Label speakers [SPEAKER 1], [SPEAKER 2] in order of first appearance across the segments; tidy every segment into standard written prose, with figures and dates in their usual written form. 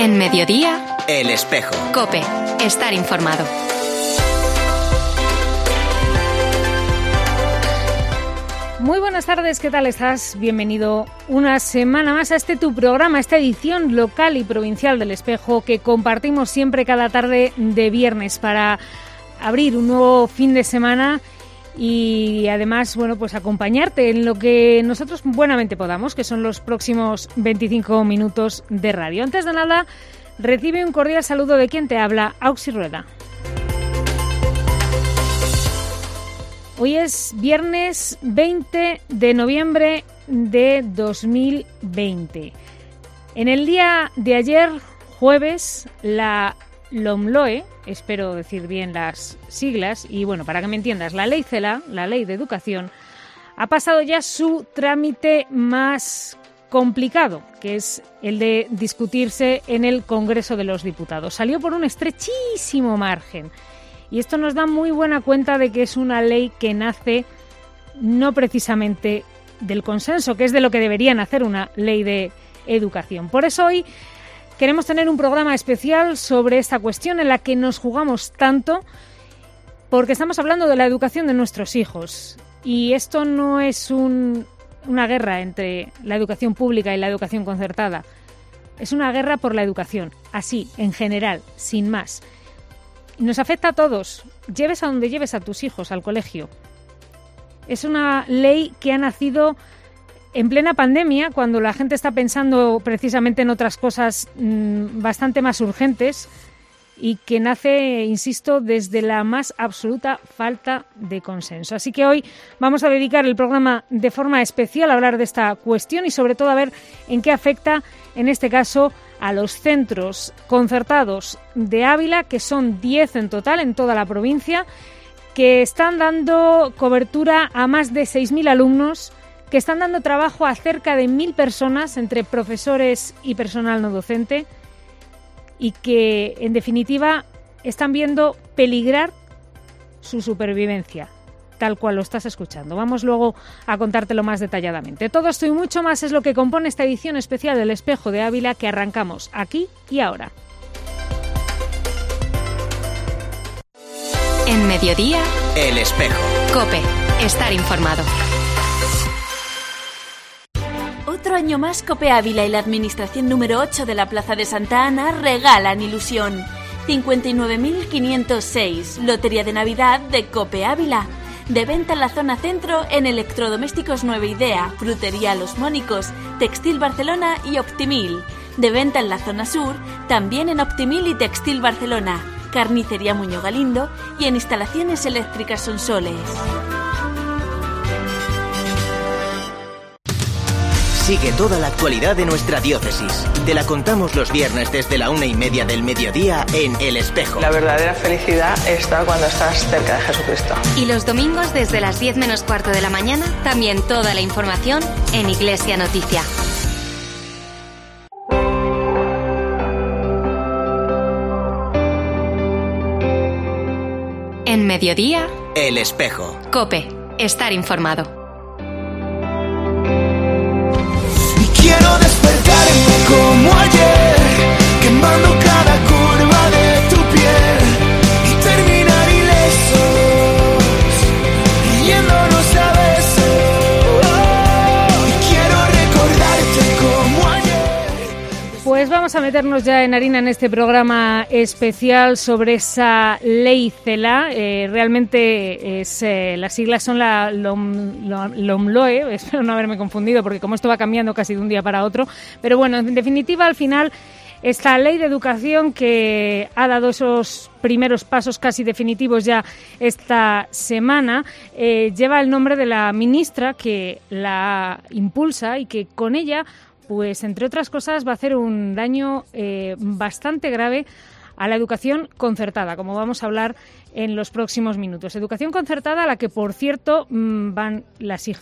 [SPEAKER 1] En Mediodía,
[SPEAKER 2] El Espejo.
[SPEAKER 1] COPE. Estar informado.
[SPEAKER 3] Muy buenas tardes, ¿qué tal estás? Bienvenido una semana más a tu programa, esta edición local y provincial del Espejo que compartimos siempre cada tarde de viernes para abrir un nuevo fin de semana y además, bueno, pues acompañarte en lo que nosotros buenamente podamos, que son los próximos 25 minutos de radio. Antes de nada, recibe un cordial saludo de quien te habla, Auxi Rueda. Hoy es viernes 20 de noviembre de 2020. En el día de ayer, jueves, la LOMLOE, espero decir bien las siglas, y bueno, para que me entiendas, la Ley CELA, la Ley de Educación, ha pasado ya su trámite más complicado, que es el de discutirse en el Congreso de los Diputados. Salió por un estrechísimo margen. Y esto nos da muy buena cuenta de que es una ley que nace no precisamente del consenso, que es de lo que debería nacer una ley de educación. Por eso hoy queremos tener un programa especial sobre esta cuestión en la que nos jugamos tanto, porque estamos hablando de la educación de nuestros hijos. Y esto no es una guerra entre la educación pública y la educación concertada. Es una guerra por la educación, así, en general, sin más. Nos afecta a todos, lleves a donde lleves a tus hijos al colegio. Es una ley que ha nacido en plena pandemia, cuando la gente está pensando precisamente en otras cosas bastante más urgentes y que nace, insisto, desde la más absoluta falta de consenso. Así que hoy vamos a dedicar el programa de forma especial a hablar de esta cuestión y sobre todo a ver en qué afecta, en este caso, a los centros concertados de Ávila, que son 10 en total en toda la provincia, que están dando cobertura a más de 6.000 alumnos, que están dando trabajo a cerca de 1.000 personas, entre profesores y personal no docente, y que, en definitiva, están viendo peligrar su supervivencia, tal cual lo estás escuchando. Vamos luego a contártelo más detalladamente. Todo esto y mucho más es lo que compone esta edición especial del Espejo de Ávila que arrancamos aquí y ahora.
[SPEAKER 1] En Mediodía,
[SPEAKER 2] El Espejo.
[SPEAKER 1] COPE. Estar informado.
[SPEAKER 4] Otro año más, COPE Ávila y la Administración número 8 de la Plaza de Santa Ana regalan ilusión. 59.506, Lotería de Navidad de COPE Ávila. De venta en la zona centro en Electrodomésticos Nueva Idea, Frutería Los Mónicos, Textil Barcelona y Optimil. De venta en la zona sur, también en Optimil y Textil Barcelona, Carnicería Muñoz Galindo y en Instalaciones Eléctricas Sonsoles.
[SPEAKER 2] Sigue toda la actualidad de nuestra diócesis. Te la contamos los viernes desde la 1:30 del mediodía en El Espejo.
[SPEAKER 5] La verdadera felicidad está cuando estás cerca de Jesucristo.
[SPEAKER 1] Y los domingos desde las 10 menos cuarto de la mañana, también toda la información en Iglesia Noticia. En Mediodía,
[SPEAKER 2] El Espejo.
[SPEAKER 1] COPE. Estar informado.
[SPEAKER 6] Quiero despertarme como ayer, quemando cada curva de tu piel y terminar ilesos, yéndonos a besos. Y quiero recordarte como ayer.
[SPEAKER 3] Pues vamos a meternos ya en harina en este programa especial sobre esa ley CELA. Realmente las siglas son la LOMLOE, espero no haberme confundido porque como esto va cambiando casi de un día para otro. Pero bueno, en definitiva, al final, esta ley de educación que ha dado esos primeros pasos casi definitivos ya esta semana, lleva el nombre de la ministra que la impulsa y que con ella, pues entre otras cosas, va a hacer un daño bastante grave a la educación concertada, como vamos a hablar en los próximos minutos. Educación concertada a la que, por cierto, van las hijas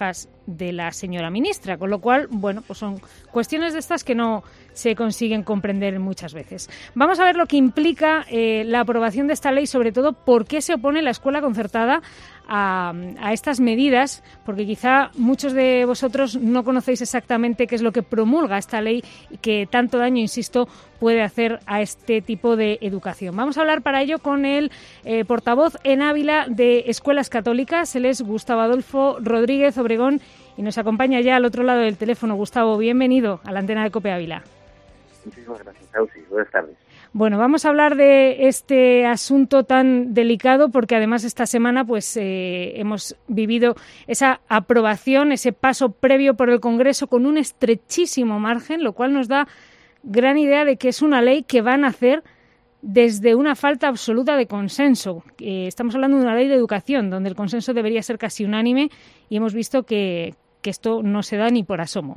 [SPEAKER 3] de la señora ministra, con lo cual, bueno, pues son cuestiones de estas que no se consiguen comprender muchas veces. Vamos a ver lo que implica la aprobación de esta ley, sobre todo por qué se opone la escuela concertada a estas medidas, porque quizá muchos de vosotros no conocéis exactamente qué es lo que promulga esta ley y que tanto daño, insisto, puede hacer a este tipo de educación. Vamos a hablar para ello con el portavoz en Ávila de Escuelas Católicas. Él es Gustavo Adolfo Rodríguez Obregón y nos acompaña ya al otro lado del teléfono. Gustavo, bienvenido a la antena de COPE Ávila.
[SPEAKER 7] Muchísimas gracias, Ausi. Buenas tardes.
[SPEAKER 3] Bueno, vamos a hablar de este asunto tan delicado porque además esta semana pues hemos vivido esa aprobación, ese paso previo por el Congreso con un estrechísimo margen, lo cual nos da gran idea de que es una ley que va a nacer desde una falta absoluta de consenso. Estamos hablando de una ley de educación donde el consenso debería ser casi unánime y hemos visto que esto no se da ni por asomo.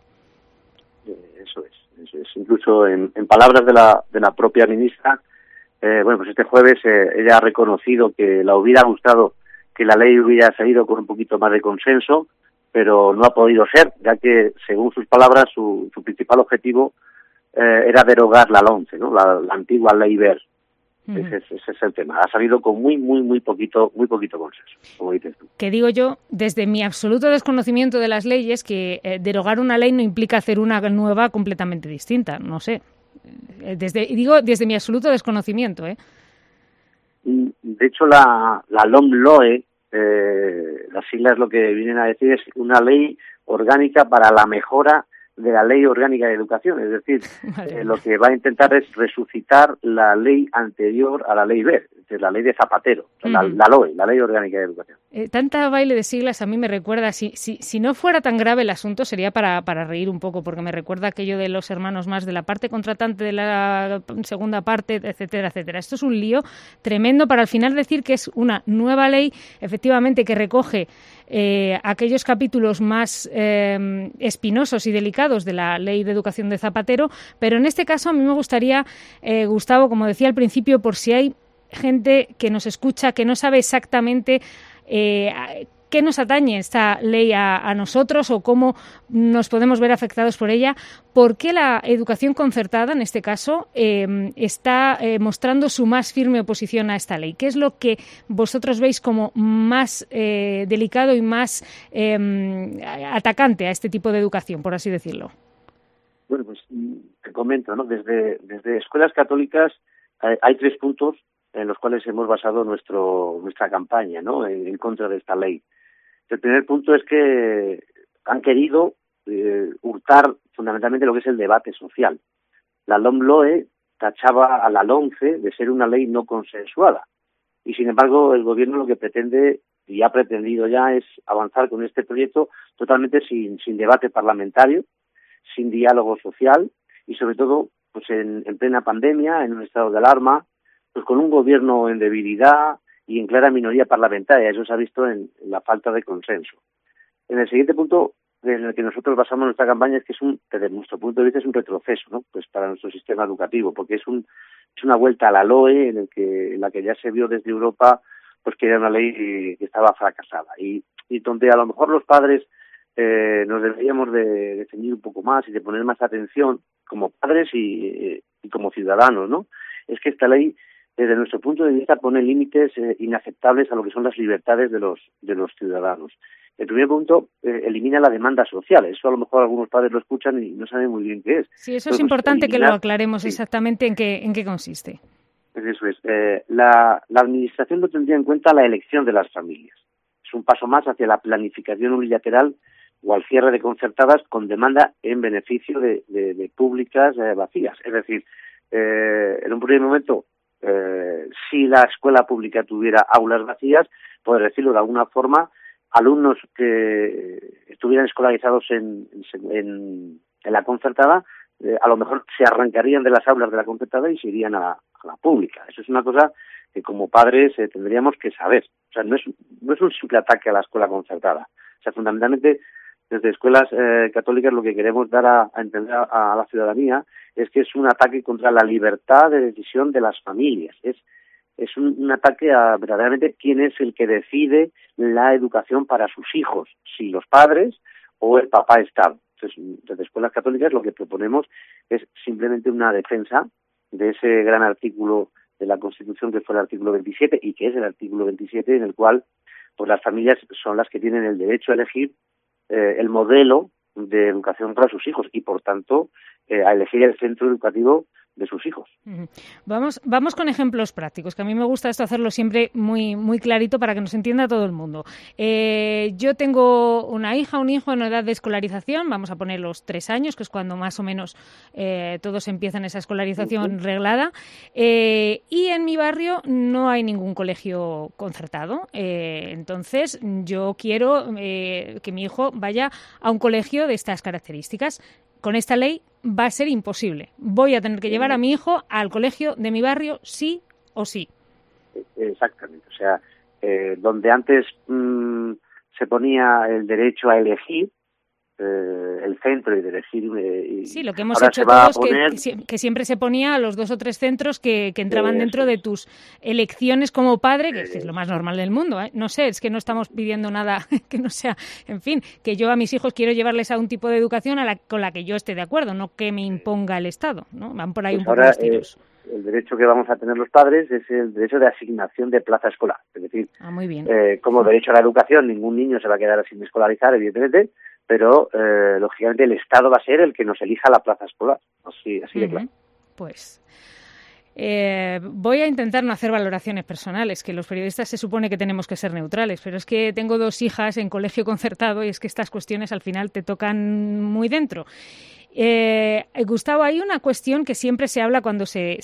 [SPEAKER 7] Eso es. Incluso en palabras de la propia ministra, pues este jueves ella ha reconocido que le hubiera gustado que la ley hubiera salido con un poquito más de consenso, pero no ha podido ser, ya que, según sus palabras, su principal objetivo era derogar la LOMCE, ¿no? La antigua ley Wert. Uh-huh. Ese es el tema. Ha salido con muy poquito consenso, como dices tú.
[SPEAKER 3] Que digo yo, desde mi absoluto desconocimiento de las leyes, que derogar una ley no implica hacer una nueva completamente distinta. No sé. Desde mi absoluto desconocimiento, ¿eh?
[SPEAKER 7] De hecho, la LOMLOE, las siglas lo que vienen a decir es una ley orgánica para la mejora de la Ley Orgánica de Educación, es decir, lo que va a intentar es resucitar la ley anterior a la Ley Wert, la ley de Zapatero, la LOE, la Ley Orgánica de Educación.
[SPEAKER 3] Tanta baile de siglas a mí me recuerda, si no fuera tan grave el asunto sería para reír un poco, porque me recuerda aquello de los hermanos más, de la parte contratante de la segunda parte, etcétera, etcétera. Esto es un lío tremendo para al final decir que es una nueva ley, efectivamente, que recoge aquellos capítulos más espinosos y delicados de la Ley de Educación de Zapatero, pero en este caso a mí me gustaría, Gustavo, como decía al principio, por si hay gente que nos escucha, que no sabe exactamente qué nos atañe esta ley a nosotros o cómo nos podemos ver afectados por ella, ¿por qué la educación concertada, en este caso, está mostrando su más firme oposición a esta ley? ¿Qué es lo que vosotros veis como más delicado y más atacante a este tipo de educación, por así decirlo?
[SPEAKER 7] Bueno, pues te comento, ¿no? Desde Escuelas Católicas hay 3 puntos en los cuales hemos basado nuestra campaña, ¿no?, en contra de esta ley. El primer punto es que han querido hurtar fundamentalmente lo que es el debate social. La LOMLOE tachaba a la LOMCE de ser una ley no consensuada y, sin embargo, el gobierno lo que pretende y ha pretendido ya es avanzar con este proyecto totalmente sin debate parlamentario, sin diálogo social y, sobre todo, pues en plena pandemia, en un estado de alarma, pues con un gobierno en debilidad y en clara minoría parlamentaria. Eso se ha visto en la falta de consenso. En el siguiente punto en el que nosotros basamos nuestra campaña es que desde nuestro punto de vista es un retroceso, ¿no?, pues para nuestro sistema educativo, porque es una vuelta a la LOE en la que ya se vio desde Europa pues que era una ley que estaba fracasada y donde a lo mejor los padres nos deberíamos de ceñir un poco más y de poner más atención como padres y como ciudadanos, ¿no? Es que esta ley, desde nuestro punto de vista, pone límites inaceptables a lo que son las libertades de los ciudadanos. El primer punto, elimina la demanda social. Eso a lo mejor algunos padres lo escuchan y no saben muy bien qué es.
[SPEAKER 3] Sí, eso es importante que lo aclaremos exactamente en qué consiste.
[SPEAKER 7] Eso es. La Administración no tendría en cuenta la elección de las familias. Es un paso más hacia la planificación unilateral o al cierre de concertadas con demanda en beneficio de públicas vacías. Es decir, en un primer momento, si la escuela pública tuviera aulas vacías, por decirlo de alguna forma, alumnos que estuvieran escolarizados en la concertada, a lo mejor se arrancarían de las aulas de la concertada y se irían a la pública. Eso es una cosa que como padres tendríamos que saber. O sea, no es un simple ataque a la escuela concertada. O sea, fundamentalmente, desde Escuelas Católicas lo que queremos dar a entender a la ciudadanía es que es un ataque contra la libertad de decisión de las familias. Es un ataque a verdaderamente quién es el que decide la educación para sus hijos, si los padres o el papá Estado. Entonces, desde Escuelas Católicas lo que proponemos es simplemente una defensa de ese gran artículo de la Constitución que fue el artículo 27 y que es el artículo 27 en el cual pues las familias son las que tienen el derecho a elegir el modelo de educación para sus hijos y, por tanto, a elegir el centro educativo de sus hijos.
[SPEAKER 3] Vamos con ejemplos prácticos, que a mí me gusta esto hacerlo siempre muy clarito para que nos entienda todo el mundo. Yo tengo una hija, un hijo en edad de escolarización, vamos a poner los 3 años, que es cuando más o menos todos empiezan esa escolarización reglada, y en mi barrio no hay ningún colegio concertado. Entonces, yo quiero que mi hijo vaya a un colegio de estas características. Con esta ley va a ser imposible. Voy a tener que llevar a mi hijo al colegio de mi barrio sí o sí.
[SPEAKER 7] Exactamente. O sea, donde antes se ponía el derecho a elegir el centro y de elegir...
[SPEAKER 3] sí, lo que hemos hecho todos, que siempre se ponía a los 2 o 3 centros que entraban dentro de tus elecciones como padre, que es lo más normal del mundo, ¿eh? No sé, es que no estamos pidiendo nada que no sea... En fin, que yo a mis hijos quiero llevarles a un tipo de educación con la que yo esté de acuerdo, no que me imponga el Estado, ¿no? Van por ahí pues un poco los tiros.
[SPEAKER 7] El derecho que vamos a tener los padres es el derecho de asignación de plaza escolar. Es decir,
[SPEAKER 3] muy bien.
[SPEAKER 7] Como derecho a la educación, ningún niño se va a quedar sin escolarizar, evidentemente, pero lógicamente el Estado va a ser el que nos elija la plaza escolar. Así de claro.
[SPEAKER 3] Pues voy a intentar no hacer valoraciones personales, que los periodistas se supone que tenemos que ser neutrales, pero es que tengo 2 hijas en colegio concertado y es que estas cuestiones al final te tocan muy dentro. Gustavo, hay una cuestión que siempre se habla cuando se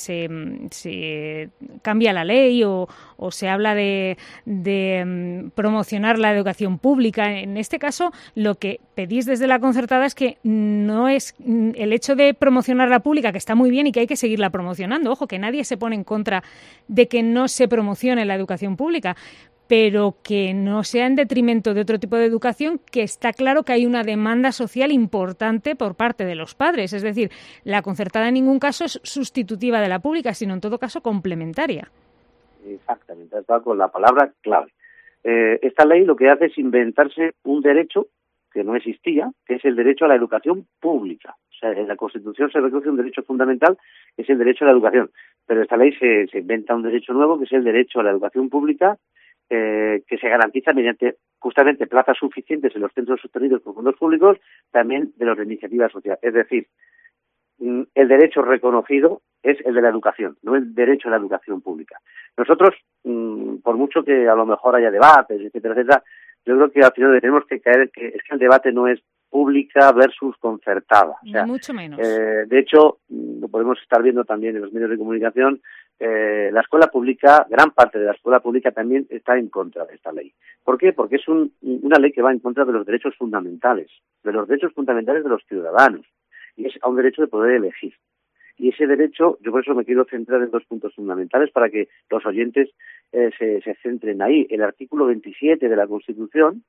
[SPEAKER 3] cambia la ley o se habla de promocionar la educación pública. En este caso, lo que pedís desde la concertada es que no es el hecho de promocionar la pública, que está muy bien y que hay que seguirla promocionando. Ojo, que nadie se pone en contra de que no se promocione la educación pública, pero que no sea en detrimento de otro tipo de educación, que está claro que hay una demanda social importante por parte de los padres. Es decir, la concertada en ningún caso es sustitutiva de la pública, sino en todo caso complementaria.
[SPEAKER 7] Exactamente, está con la palabra clave. Esta ley lo que hace es inventarse un derecho que no existía, que es el derecho a la educación pública. O sea, en la Constitución se recoge un derecho fundamental, que es el derecho a la educación, pero esta ley se inventa un derecho nuevo, que es el derecho a la educación pública, que se garantiza mediante justamente plazas suficientes en los centros sostenidos por fondos públicos, también de los de iniciativa social. Es decir, el derecho reconocido es el de la educación, no el derecho a la educación pública. Nosotros, por mucho que a lo mejor haya debates, etcétera, etcétera, yo creo que al final tenemos que caer que es que el debate no es pública versus concertada. O sea,
[SPEAKER 3] mucho menos.
[SPEAKER 7] De hecho, lo podemos estar viendo también en los medios de comunicación, la escuela pública, gran parte de la escuela pública también está en contra de esta ley. ¿Por qué? Porque es una ley que va en contra de los derechos fundamentales de los ciudadanos, y es a un derecho de poder elegir. Y ese derecho, yo por eso me quiero centrar en 2 puntos fundamentales para que los oyentes se centren ahí. El artículo 27 de la Constitución,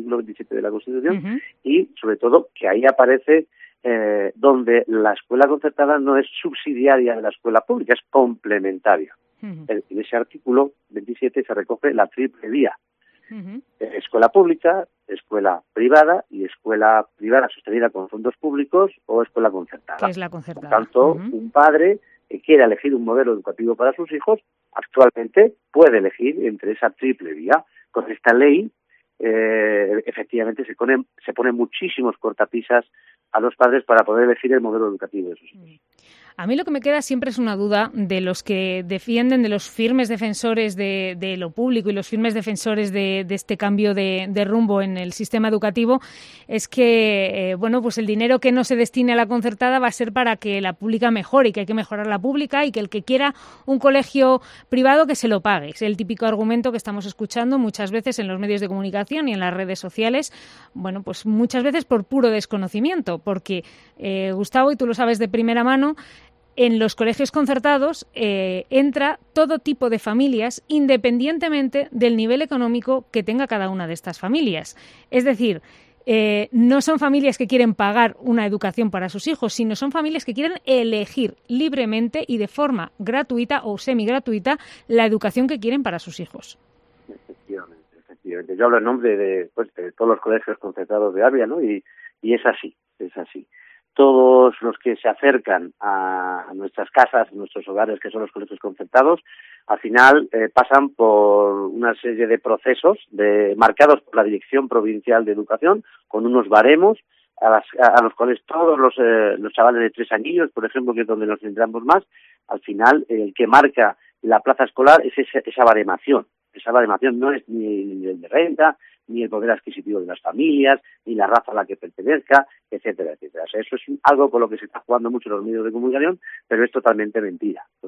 [SPEAKER 7] y sobre todo que ahí aparece donde la escuela concertada no es subsidiaria de la escuela pública, es complementaria. En ese artículo 27 se recoge la triple vía. Escuela pública, escuela privada y escuela privada sostenida con fondos públicos o escuela concertada.
[SPEAKER 3] ¿Qué es la concertada?
[SPEAKER 7] Por tanto, un padre que quiera elegir un modelo educativo para sus hijos, actualmente puede elegir entre esa triple vía. Con esta ley, efectivamente, se ponen muchísimos cortapisas a los padres para poder elegir el modelo educativo de sus hijos.
[SPEAKER 3] A mí lo que me queda siempre es una duda de los que defienden, de los firmes defensores de lo público y los firmes defensores de este cambio de rumbo en el sistema educativo, es que pues el dinero que no se destine a la concertada va a ser para que la pública mejore y que hay que mejorar la pública y que el que quiera un colegio privado que se lo pague. Es el típico argumento que estamos escuchando muchas veces en los medios de comunicación y en las redes sociales, pues muchas veces por puro desconocimiento, porque Gustavo, y tú lo sabes de primera mano, en los colegios concertados entra todo tipo de familias independientemente del nivel económico que tenga cada una de estas familias. Es decir, no son familias que quieren pagar una educación para sus hijos, sino son familias que quieren elegir libremente y de forma gratuita o semigratuita la educación que quieren para sus hijos.
[SPEAKER 7] Efectivamente. efectivamente. Yo hablo en nombre de todos los colegios concertados de Ávila, ¿no? Y es así. Todos los que se acercan a nuestras casas, a nuestros hogares, que son los colegios concertados, al final pasan por una serie de procesos marcados por la Dirección Provincial de Educación, con unos baremos a los cuales todos los chavales de 3 años, por ejemplo, que es donde nos centramos más, al final el que marca la plaza escolar es esa baremación. Esa baremación no es ni el de renta, ni el poder adquisitivo de las familias, ni la raza a la que pertenezca, etcétera, etcétera. O sea, eso es algo con lo que se está jugando mucho en los medios de comunicación, pero es totalmente mentira. O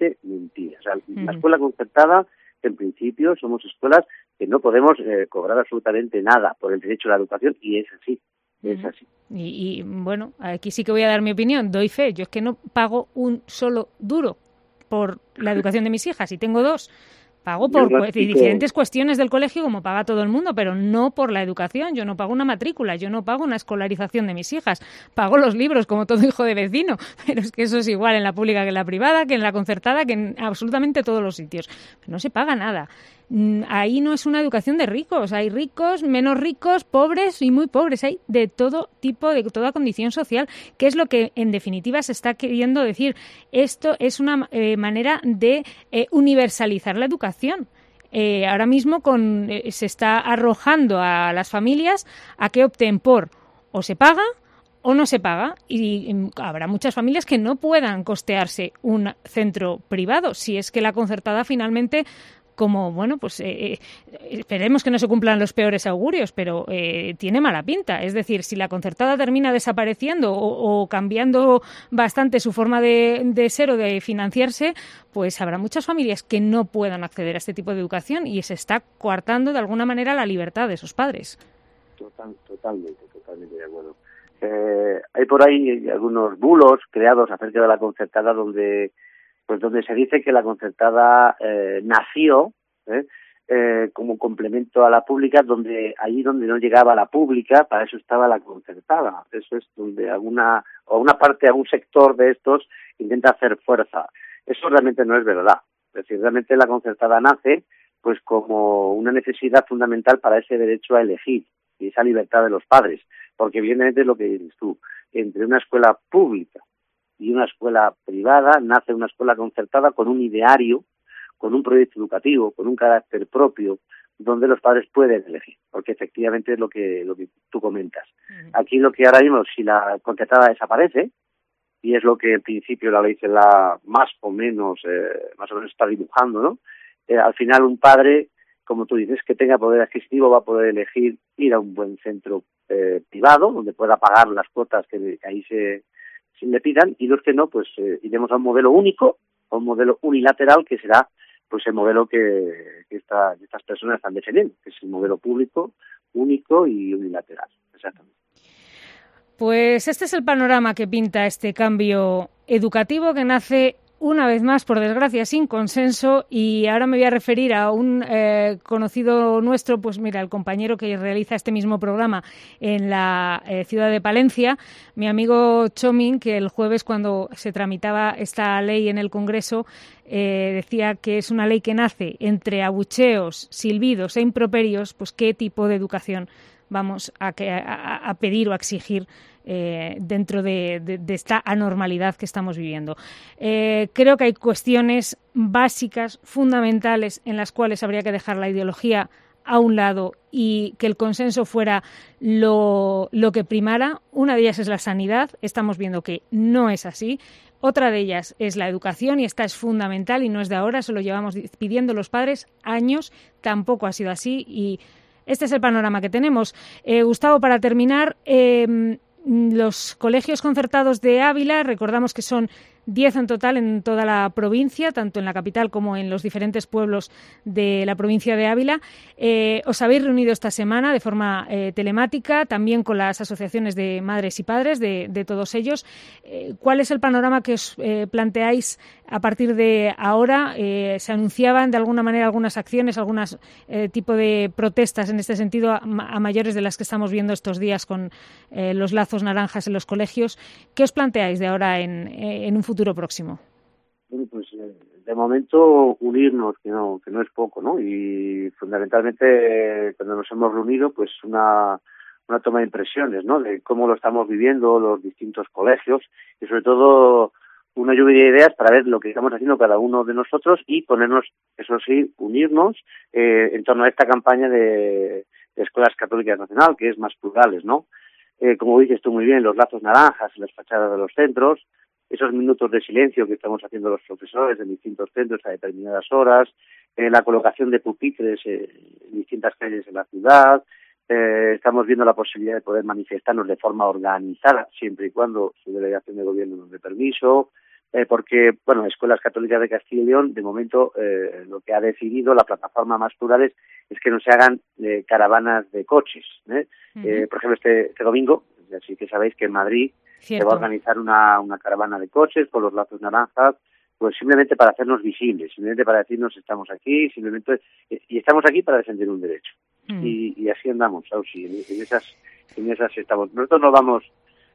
[SPEAKER 7] sea, la escuela concertada, en principio, somos escuelas que no podemos cobrar absolutamente nada por el derecho a la educación, y es así. Es así.
[SPEAKER 3] Y bueno, aquí sí que voy a dar mi opinión, doy fe. Yo es que no pago un solo duro por la educación de mis hijas, y tengo 2. Pago por diferentes cuestiones del colegio, como paga todo el mundo, pero no por la educación. Yo no pago una matrícula, yo no pago una escolarización de mis hijas. Pago los libros, como todo hijo de vecino, pero es que eso es igual en la pública que en la privada, que en la concertada, que en absolutamente todos los sitios. No se paga nada. Ahí no es una educación de ricos. Hay ricos, menos ricos, pobres y muy pobres. Hay de todo tipo, de toda condición social, que es lo que en definitiva se está queriendo decir. Esto es una manera de universalizar la educación. Ahora mismo se está arrojando a las familias a que opten por o se paga o no se paga, y habrá muchas familias que no puedan costearse un centro privado, si es que la concertada finalmente, como, bueno, pues esperemos que no se cumplan los peores augurios, pero tiene mala pinta. Es decir, si la concertada termina desapareciendo o cambiando bastante su forma de ser o de financiarse, pues habrá muchas familias que no puedan acceder a este tipo de educación, y se está coartando de alguna manera la libertad de esos padres.
[SPEAKER 7] Totalmente de acuerdo. Hay por ahí algunos bulos creados acerca de la concertada donde se dice que la concertada nació como complemento a la pública, allí donde no llegaba la pública, para eso estaba la concertada. Eso es donde una parte, algún sector de estos intenta hacer fuerza. Eso realmente no es verdad. Es decir, realmente la concertada nace pues como una necesidad fundamental para ese derecho a elegir y esa libertad de los padres, porque evidentemente es lo que dices tú, entre una escuela pública y una escuela privada nace una escuela concertada con un ideario, con un proyecto educativo, con un carácter propio, donde los padres pueden elegir, porque efectivamente es lo que tú comentas. Aquí lo que ahora mismo, si la concertada desaparece, y es lo que en principio la ley más o menos está dibujando, ¿no? Al final un padre, como tú dices, que tenga poder adquisitivo va a poder elegir ir a un buen centro privado, donde pueda pagar las cuotas que ahí se le pidan, y los que no, pues iremos a un modelo único, a un modelo unilateral, que será pues el modelo que estas personas están defendiendo, que es el modelo público, único y unilateral. Exactamente.
[SPEAKER 3] Pues este es el panorama que pinta este cambio educativo, que nace una vez más, por desgracia, sin consenso. Y ahora me voy a referir a un conocido nuestro, pues mira, el compañero que realiza este mismo programa en la ciudad de Palencia, mi amigo Chomin, que el jueves, cuando se tramitaba esta ley en el Congreso, decía que es una ley que nace entre abucheos, silbidos e improperios. Pues qué tipo de educación vamos a pedir o a exigir dentro de esta anormalidad que estamos viviendo. Creo que hay cuestiones básicas, fundamentales, en las cuales habría que dejar la ideología a un lado y que el consenso fuera lo que primara. Una de ellas es la sanidad. Estamos viendo que no es así. Otra de ellas es la educación, y esta es fundamental y no es de ahora, se lo llevamos pidiendo los padres años, tampoco ha sido así, y este es el panorama que tenemos. Gustavo, para terminar, los colegios concertados de Ávila, recordamos que son 10 en total en toda la provincia, tanto en la capital como en los diferentes pueblos de la provincia de Ávila. Os habéis reunido esta semana de forma telemática, también con las asociaciones de madres y padres de todos ellos. ¿Cuál es el panorama que os planteáis a partir de ahora? ¿Se anunciaban de alguna manera algunas acciones, algún tipo de protestas en este sentido a mayores de las que estamos viendo estos días con los lazos naranjas en los colegios? ¿Qué os planteáis de ahora en un futuro próximo?
[SPEAKER 7] Bueno, pues de momento unirnos, que no es poco, ¿no? Y fundamentalmente cuando nos hemos reunido, pues una toma de impresiones, ¿no? De cómo lo estamos viviendo los distintos colegios y sobre todo una lluvia de ideas para ver lo que estamos haciendo cada uno de nosotros y ponernos, eso sí, unirnos en torno a esta campaña de Escuelas Católicas Nacional, que es más plurales, ¿no? Como dices tú muy bien, los lazos naranjas en las fachadas de los centros, esos minutos de silencio que estamos haciendo los profesores en distintos centros a determinadas horas, la colocación de pupitres en distintas calles de la ciudad. Estamos viendo la posibilidad de poder manifestarnos de forma organizada, siempre y cuando su delegación de gobierno nos dé permiso, porque, bueno, Escuelas Católicas de Castilla y León, de momento, lo que ha decidido la plataforma Más Plurales es que no se hagan caravanas de coches. Uh-huh. Por ejemplo, este domingo, así que sabéis que en Madrid se va a organizar una caravana de coches con los lazos naranjas, pues simplemente para hacernos visibles, simplemente para decirnos estamos aquí, y estamos aquí para defender un derecho. Y así andamos, Ausi, en esas estamos. Nosotros no vamos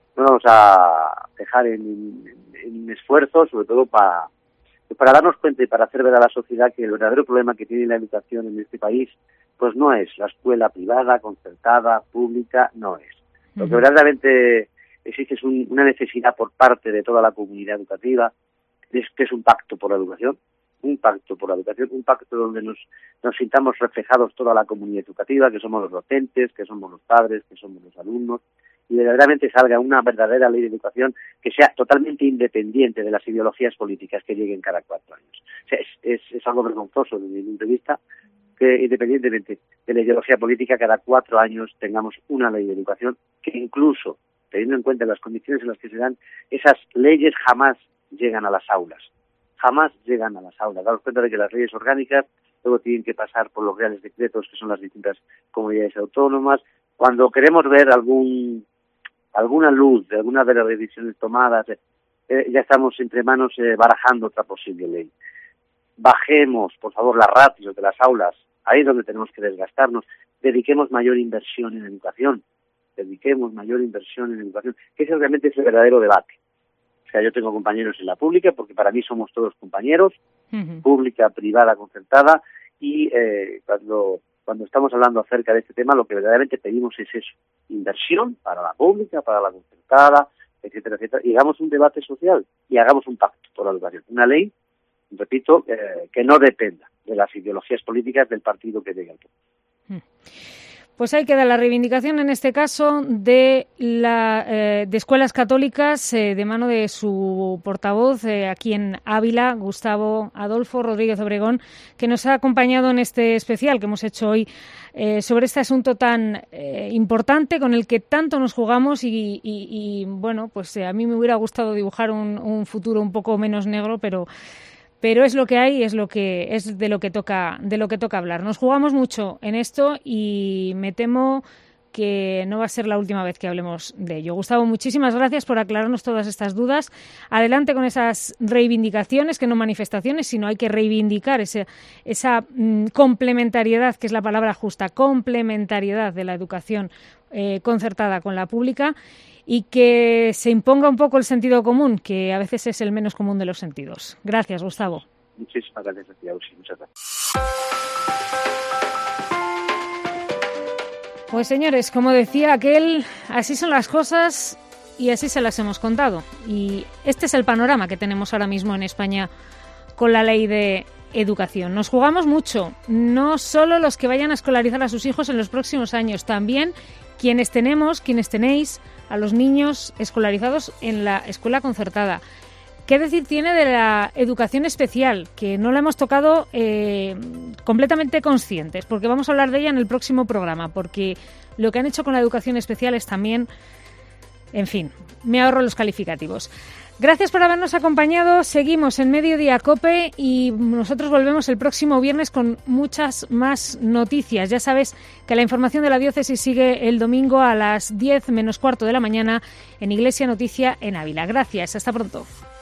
[SPEAKER 7] a dejar en esfuerzos, sobre todo para darnos cuenta y para hacer ver a la sociedad que el verdadero problema que tiene la educación en este país, pues no es la escuela privada, concertada, pública, no es. Lo que verdaderamente existe es una necesidad por parte de toda la comunidad educativa, que es un pacto por la educación, un pacto donde nos sintamos reflejados toda la comunidad educativa, que somos los docentes, que somos los padres, que somos los alumnos, y verdaderamente salga una verdadera ley de educación que sea totalmente independiente de las ideologías políticas que lleguen cada 4 años. O sea, es algo vergonzoso desde mi punto de vista que independientemente de la ideología política cada 4 años tengamos una ley de educación que incluso, teniendo en cuenta las condiciones en las que se dan, esas leyes jamás llegan a las aulas. Daros cuenta de que las leyes orgánicas luego tienen que pasar por los reales decretos, que son las distintas comunidades autónomas. Cuando queremos ver alguna luz de alguna de las decisiones tomadas, ya estamos entre manos barajando otra posible ley. Bajemos, por favor, las ratios de las aulas, ahí es donde tenemos que desgastarnos. Dediquemos mayor inversión en educación, que ese realmente es el verdadero debate. O sea, yo tengo compañeros en la pública, porque para mí somos todos compañeros, pública, privada, concertada, y cuando estamos hablando acerca de este tema, lo que verdaderamente pedimos es eso, inversión para la pública, para la concertada, etcétera, etcétera, y hagamos un debate social y hagamos un pacto por la educación, una ley, repito, que no dependa de las ideologías políticas del partido que llegue al poder.
[SPEAKER 3] Pues ahí queda la reivindicación, en este caso, de Escuelas Católicas, de mano de su portavoz aquí en Ávila, Gustavo Adolfo Rodríguez Obregón, que nos ha acompañado en este especial que hemos hecho hoy sobre este asunto tan importante con el que tanto nos jugamos y bueno, pues a mí me hubiera gustado dibujar un futuro un poco menos negro, pero es lo que hay, es de lo que toca hablar. Nos jugamos mucho en esto y me temo que no va a ser la última vez que hablemos de ello. Gustavo, muchísimas gracias por aclararnos todas estas dudas. Adelante con esas reivindicaciones, que no manifestaciones, sino hay que reivindicar esa complementariedad, que es la palabra justa, complementariedad de la educación concertada con la pública, y que se imponga un poco el sentido común, que a veces es el menos común de los sentidos. Gracias, Gustavo.
[SPEAKER 7] Muchísimas gracias, Ausi. Muchas gracias.
[SPEAKER 3] Pues señores, como decía aquel, así son las cosas y así se las hemos contado. Y este es el panorama que tenemos ahora mismo en España con la ley de educación. Nos jugamos mucho, no solo los que vayan a escolarizar a sus hijos en los próximos años, también quienes tenéis a los niños escolarizados en la escuela concertada. ¿Qué decir tiene de la educación especial? Que no la hemos tocado completamente conscientes, porque vamos a hablar de ella en el próximo programa, porque lo que han hecho con la educación especial es también, en fin, me ahorro los calificativos. Gracias por habernos acompañado. Seguimos en Mediodía COPE y nosotros volvemos el próximo viernes con muchas más noticias. Ya sabes que la información de la diócesis sigue el domingo a las 10 menos cuarto de la mañana en Iglesia Noticia en Ávila. Gracias. Hasta pronto.